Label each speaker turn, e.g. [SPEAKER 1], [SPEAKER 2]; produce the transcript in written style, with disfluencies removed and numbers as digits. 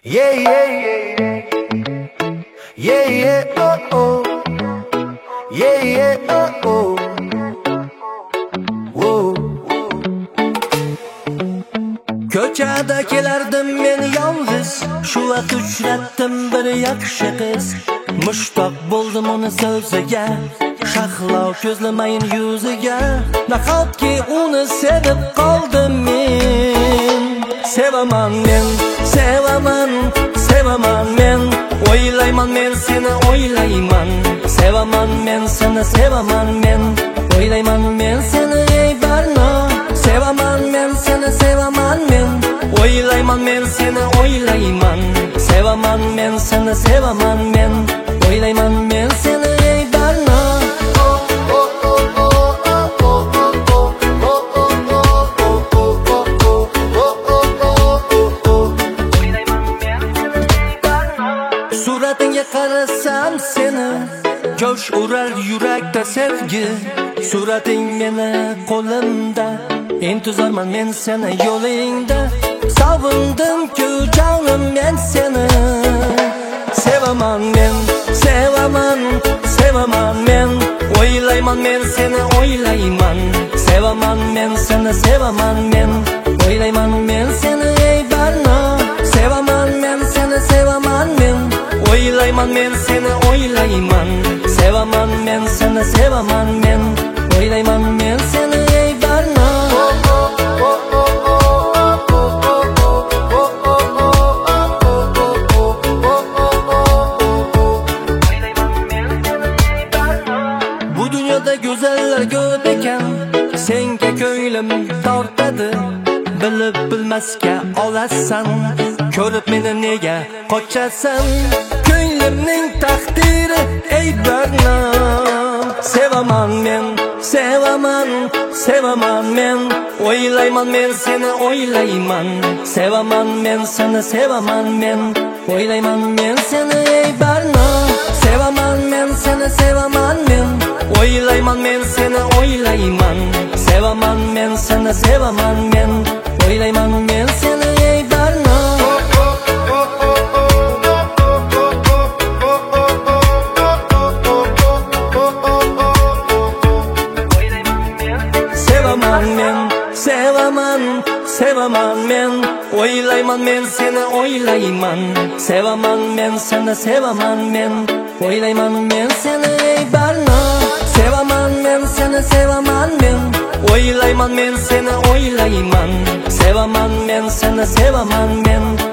[SPEAKER 1] Yeah, yeah, yeah. Yeah, yeah, oh, oh. Yeah, yeah, oh, oh. Whoa. Ko'chada kelardim men yolg'iz, shu vaqt uchratdim bir yaxshi qiz. Mushtoq bo'ldim uni so'ziga, shahlo ko'zlamayin yuziga. Nahotki uni sevib qoldim men. Sevaman men, sevaman, sevaman men. O'ylayman men seni, o'ylayman. Sevaman men seni, sevaman men. O'ylayman men seni ey barno. Sevaman men seni, sevaman men. O'ylayman men seni, o'ylayman. Sevaman men seni, sevaman men. O'ylayman men seni ey barno. Suratingga qarasam seni, jo'sh urar yurakda sevgi. Surating meni qo'limda, intizorman men seni yo'lingda. Sog'indim-ku jonim men seni. Sevaman men, sevaman, sevaman men. O'ylayman men seni, o'ylayman. Sevaman men seni, sevaman men. O'ylayman men seni ey barno. Sevaman men seni, sevaman men. O'ylayman men seni, o'ylayman. Sevaman men seni, sevaman men. O'ylayman men seni ey barno. Bu dunyoda go'zallar ko'p ekan, senga ko'nglim tortadi. Bilib bilmasga olasan, ko'rib meni nega qochasan? Ko'nglimning taqdiri ey barno. Sevaman men, sevaman, sevaman men. O'ylayman men seni, o'ylayman. Sevaman men seni, sevaman men. O'ylayman men seni ey barno. Sevaman men seni, sevaman men. O'ylayman men seni, o'ylayman. Sevaman men seni, sevaman men. O'ylayman men seni ey barno. Sevaman men, sevaman, sevaman men. O'ylayman men seni, o'ylayman. Sevaman men seni, sevaman men. O'ylayman men seni ey barno. Sevaman men seni, sevaman men. O'ylayman men seni, o'ylayman. Sevaman men seni, sevaman men.